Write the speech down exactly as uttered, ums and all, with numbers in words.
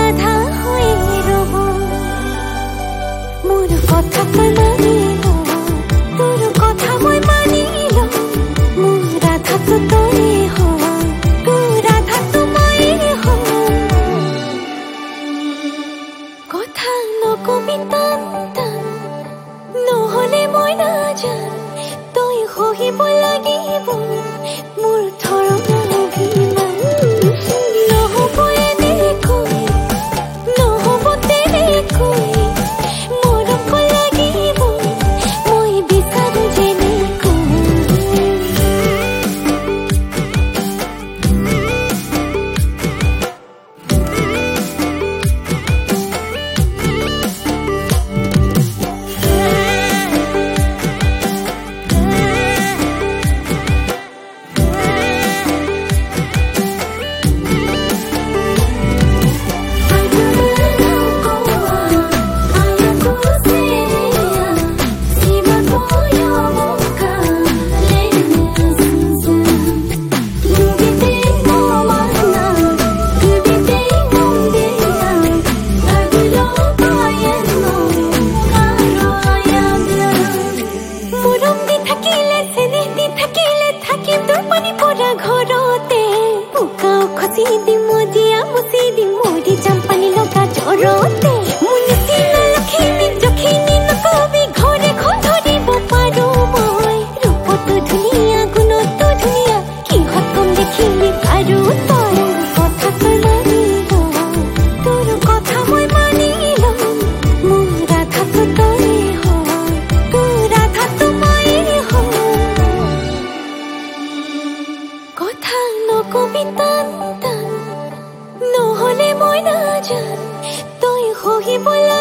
বাধা হয়ে রব মোর কথা তই মানিল তোর কথা মই মানিল মোর রাধা তো তই হ তোর রাধা তো মই হ কথা নকবি টান টান নহলে মই নাজান তই সহিব লাগিব মোৰ ধৰণ অভিমান নহব এনেকৈ নহব তেনেকৈ মৰম লাগিব মই বিচাৰো যেনেকৈ কথা নকবি টান টান নহলে মই নাজান তই সহিব